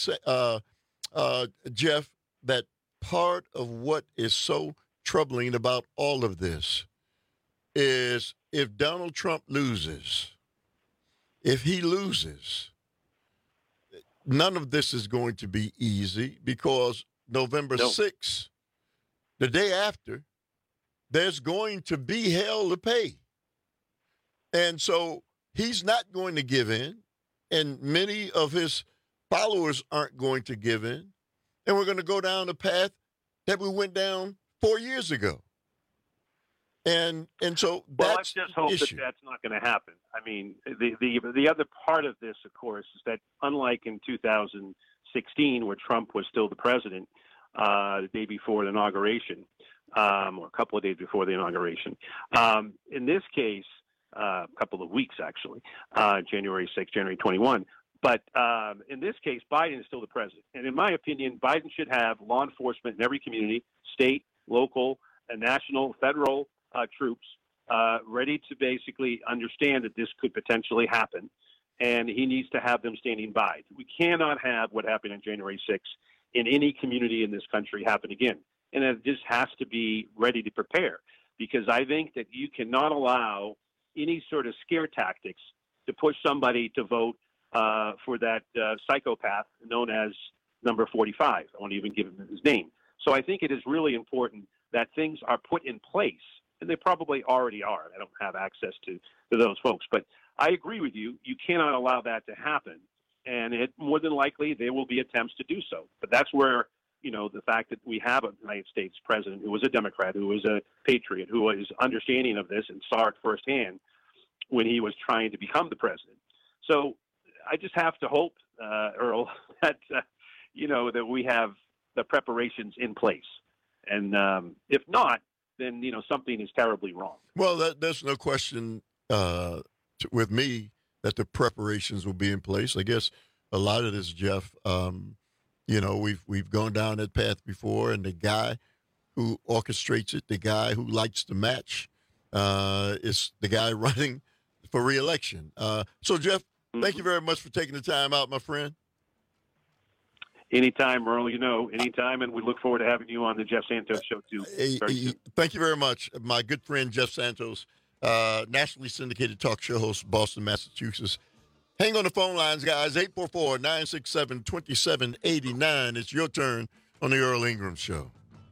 Jeff, that part of what is so troubling about all of this is if Donald Trump loses, if he loses, none of this is going to be easy, because November 6th, the day after, there's going to be hell to pay. And so he's not going to give in, and many of his followers aren't going to give in, and we're going to go down the path that we went down 4 years ago. And so let's just hope that that's not going to happen. I mean, the other part of this, of course, is that unlike in 2016, where Trump was still the president the day before the inauguration, or a couple of days before the inauguration, in this case, a couple of weeks actually, January 6, January 21. But in this case, Biden is still the president. And in my opinion, Biden should have law enforcement in every community, state, local, and national, federal troops ready to basically understand that this could potentially happen. And he needs to have them standing by. We cannot have what happened on January 6th in any community in this country happen again. And it just has to be ready to prepare, because I think that you cannot allow any sort of scare tactics to push somebody to vote for that psychopath known as number 45. I won't even give him his name. So I think it is really important that things are put in place, and they probably already are. I don't have access to those folks. But I agree with you. You cannot allow that to happen. And more than likely, there will be attempts to do so. But that's where, the fact that we have a United States president who was a Democrat, who was a patriot, who was understanding of this and saw it firsthand when he was trying to become the president. So I just have to hope, Earl, that, that we have the preparations in place. And if not, then, something is terribly wrong. Well, there's no question with me that the preparations will be in place. I guess a lot of this, Jeff, we've gone down that path before, and the guy who orchestrates it, the guy who lights the match, is the guy running for re-election. So, Jeff, thank you very much for taking the time out, my friend. Anytime, Earl, anytime, and we look forward to having you on the Jeff Santos Show, too. Thank you very much. My good friend, Jeff Santos, nationally syndicated talk show host, Boston, Massachusetts. Hang on the phone lines, guys, 844-967-2789. It's your turn on the Earl Ingram Show.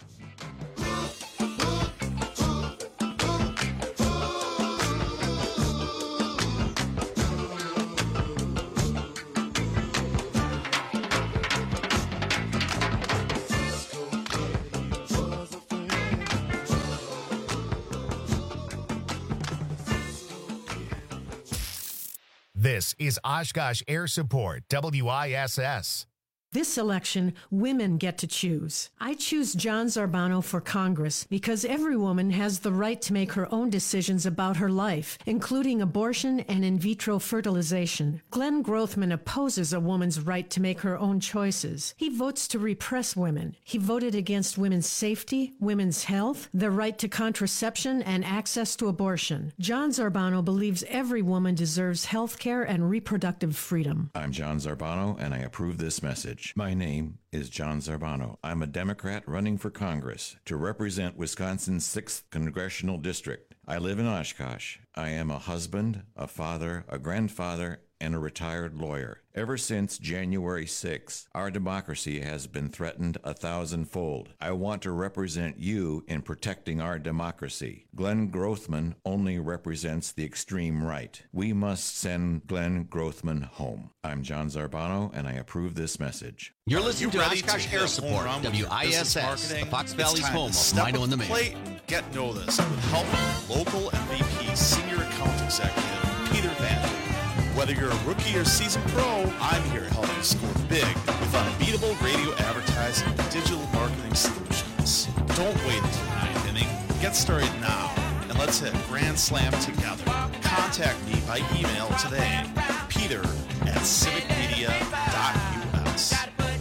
This is Oshkosh Air Support, WISS. This election, women get to choose. I choose John Zarbano for Congress because every woman has the right to make her own decisions about her life, including abortion and in vitro fertilization. Glenn Grothman opposes a woman's right to make her own choices. He votes to repress women. He voted against women's safety, women's health, their right to contraception, and access to abortion. John Zarbano believes every woman deserves health care and reproductive freedom. I'm John Zarbano, and I approve this message. message. My name is John Zarbano. I'm a Democrat running for Congress to represent Wisconsin's 6th Congressional District. I live in Oshkosh. I am a husband, a father, a grandfather, and a retired lawyer. Ever since January 6th, our democracy has been threatened 1,000-fold. I want to represent you in protecting our democracy. Glenn Grothman only represents the extreme right. We must send Glenn Grothman home. I'm John Zarbano, and I approve this message. You're listening to Oshkosh Air Support, WISS, the Fox Valley's home of Mino and the Man. Get Know This with help from local MVP Senior Account Executive Peter Van. Whether you're a rookie or seasoned pro, I'm here to help you score big with unbeatable radio advertising and digital marketing solutions. Don't wait until the ninth inning. Get started now, and let's hit Grand Slam together. Contact me by email today, peter@civicmedia.us.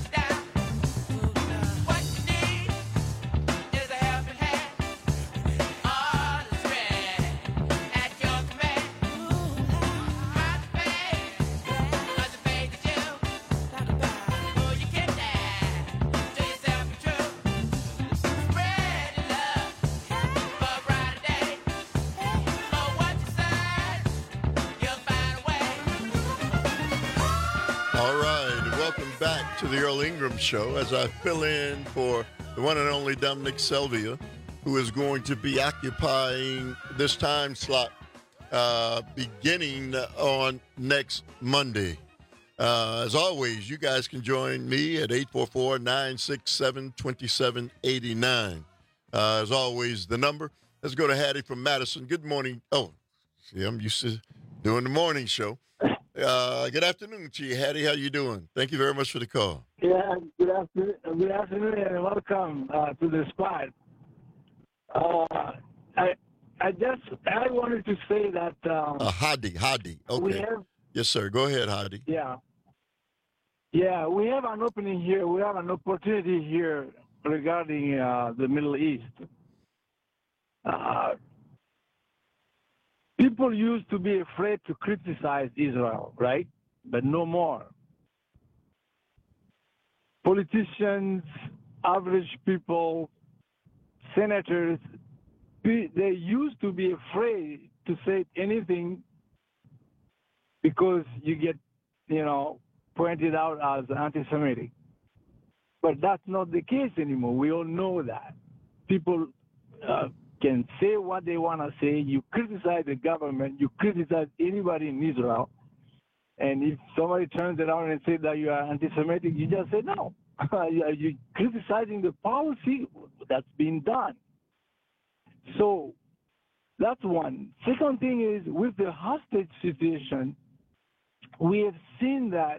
To the Earl Ingram Show as I fill in for the one and only Dominic Selvia, who is going to be occupying this time slot beginning on next Monday. As always, you guys can join me at 844-967-2789. As always, the number. Let's go to Hattie from Madison. Good morning. Oh, see, I'm used to doing the morning show. Good afternoon to you, Hattie. How you doing? Thank you very much for the call. Yeah, good afternoon and welcome to the spot. I wanted to say that Hadi. Okay. Yes, sir. Go ahead, Hadi. Yeah, we have an opening here. We have an opportunity here regarding the Middle East. People used to be afraid to criticize Israel, right? But no more. Politicians, average people, senators, they used to be afraid to say anything because you get, pointed out as anti-Semitic. But that's not the case anymore. We all know that. People can say what they want to say. You criticize the government, you criticize anybody in Israel, and if somebody turns around and says that you are anti-Semitic, you just say no. You're criticizing the policy that's being done. So that's one. Second thing is, with the hostage situation, we have seen that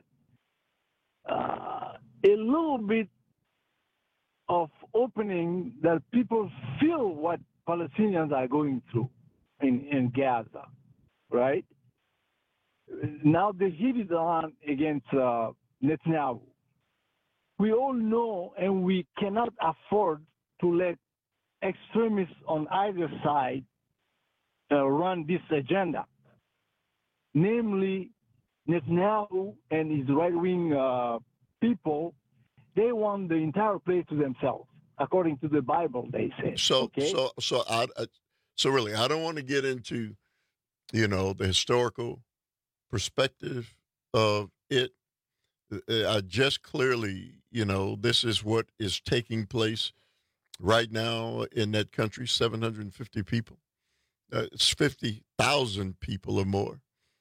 a little bit of opening that people feel what Palestinians are going through in Gaza, right? Now the heat is on against Netanyahu. We all know, and we cannot afford to let extremists on either side run this agenda. Namely, Netanyahu and his right-wing people, they want the entire place to themselves. According to the Bible, they say. So really, I don't want to get into, the historical perspective of it. I just clearly, this is what is taking place right now in that country. 750 people. It's 50,000 people or more.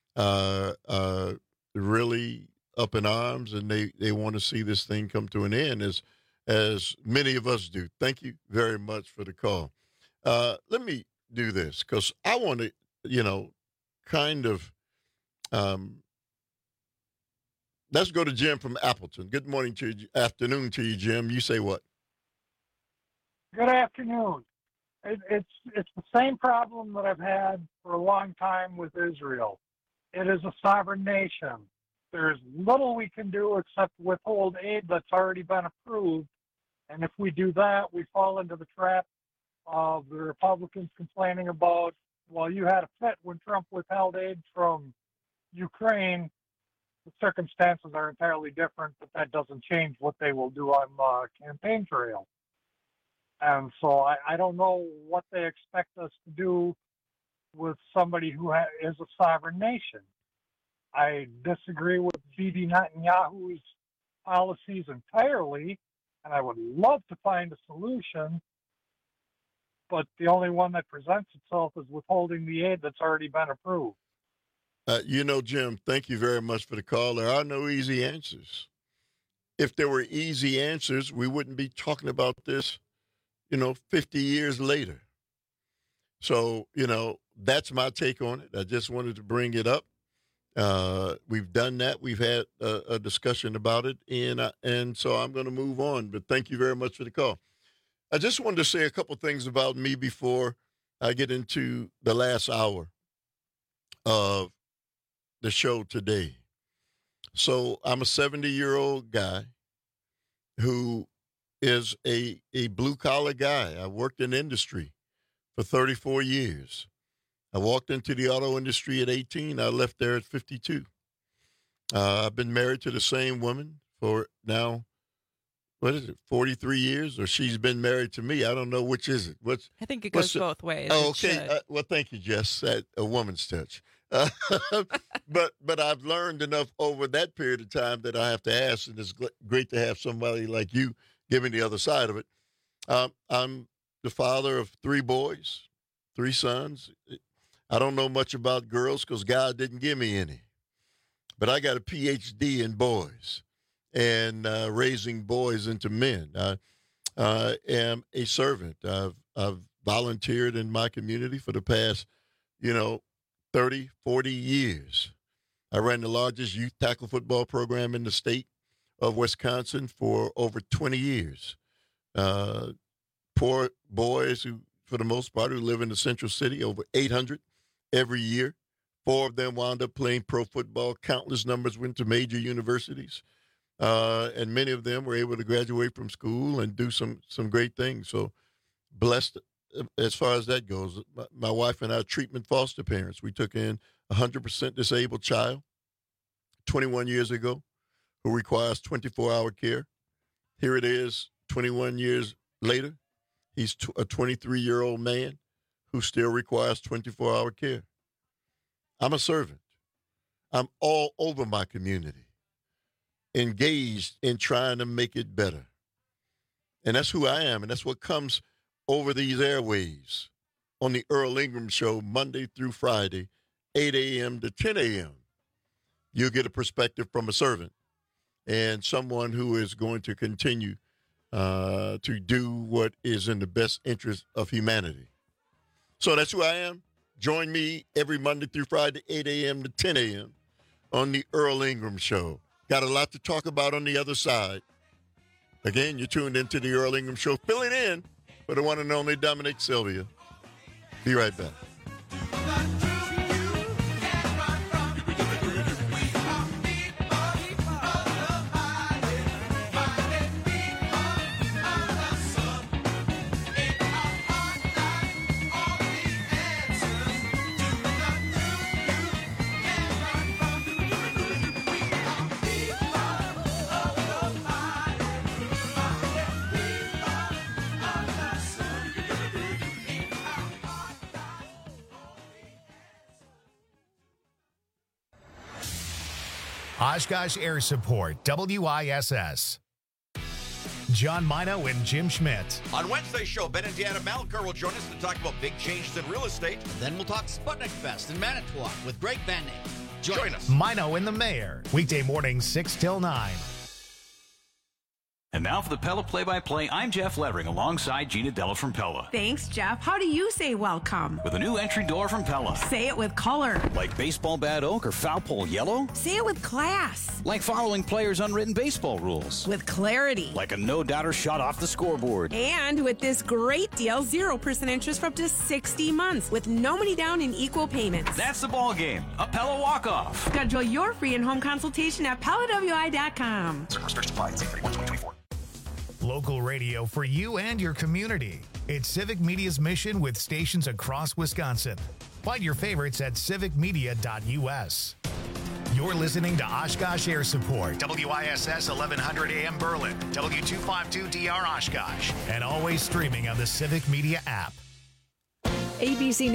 Really up in arms, and they want to see this thing come to an end as many of us do. Thank you very much for the call. Let me do this because I want to, let's go to Jim from Appleton. Good morning to you, afternoon to you, Jim. You say what? Good afternoon. It's the same problem that I've had for a long time with Israel. It is a sovereign nation. There's little we can do except withhold aid that's already been approved. And if we do that, we fall into the trap of the Republicans complaining about, well, you had a fit when Trump withheld aid from Ukraine. the circumstances are entirely different, but that doesn't change what they will do on the campaign trail. And so I don't know what they expect us to do with somebody who is a sovereign nation. I disagree with Bibi Netanyahu's policies entirely, and I would love to find a solution, but the only one that presents itself is withholding the aid that's already been approved. Jim, thank you very much for the call. There are no easy answers. If there were easy answers, we wouldn't be talking about this, 50 years later. So, that's my take on it. I just wanted to bring it up. We've done that. We've had a discussion about it, and so I'm going to move on. But thank you very much for the call. I just wanted to say a couple things about me before I get into the last hour of the show today. So I'm a 70-year-old guy who is a blue-collar guy. I worked in industry for 34 years. I walked into the auto industry at 18. I left there at 52. I've been married to the same woman for now, 43 years? Or she's been married to me. I don't know which is it. I think it goes both ways. Oh, okay. Well, thank you, Jess. A woman's touch. But I've learned enough over that period of time that I have to ask, and it's great to have somebody like you giving the other side of it. I'm the father of 3 boys, 3 sons. I don't know much about girls because God didn't give me any. But I got a PhD in boys and raising boys into men. I am a servant. I've volunteered in my community for the past, 30, 40 years. I ran the largest youth tackle football program in the state of Wisconsin for over 20 years. Poor boys who, for the most part, who live in the central city, over 800 every year. 4 of them wound up playing pro football. Countless numbers went to major universities. And many of them were able to graduate from school and do some great things. So blessed as far as that goes. My wife and I are treatment foster parents. We took in a 100% disabled child 21 years ago who requires 24-hour care. Here it is 21 years later. He's a 23-year-old man who still requires 24-hour care. I'm a servant. I'm all over my community, engaged in trying to make it better. And that's who I am, and that's what comes over these airwaves on the Earl Ingram Show, Monday through Friday, 8 a.m. to 10 a.m. You'll get a perspective from a servant and someone who is going to continue to do what is in the best interest of humanity. So that's who I am. Join me every Monday through Friday, 8 a.m. to 10 a.m. on the Earl Ingram Show. Got a lot to talk about on the other side. Again, you're tuned into the Earl Ingram Show, filling in for the one and only Dominic Sylvia. Be right back. Oshkosh Air Support, WISS. John Mino and Jim Schmidt. On Wednesday's show, Ben and Deanna Malker will join us to talk about big changes in real estate. Then we'll talk Sputnik Fest in Manitowoc with Greg Van Ney. Join us. Mino and the Mayor, weekday mornings 6 till 9. And now for the Pella Play-by-Play, I'm Jeff Levering alongside Gina Della from Pella. Thanks, Jeff. How do you say welcome? With a new entry door from Pella. Say it with color. Like baseball bat oak or foul pole yellow? Say it with class. Like following players' unwritten baseball rules. With clarity. Like a no-doubter shot off the scoreboard. And with this great deal, 0% interest for up to 60 months with no money down in equal payments. That's the ball game. A Pella walk-off. Schedule your free and home consultation at PellaWI.com. Restrictions apply. 31/2024. Local radio for you and your community. It's Civic Media's mission with stations across Wisconsin. Find your favorites at civicmedia.us. You're listening to Oshkosh Air Support, WISS 1100 AM Berlin, W252DR Oshkosh, and always streaming on the Civic Media app. ABC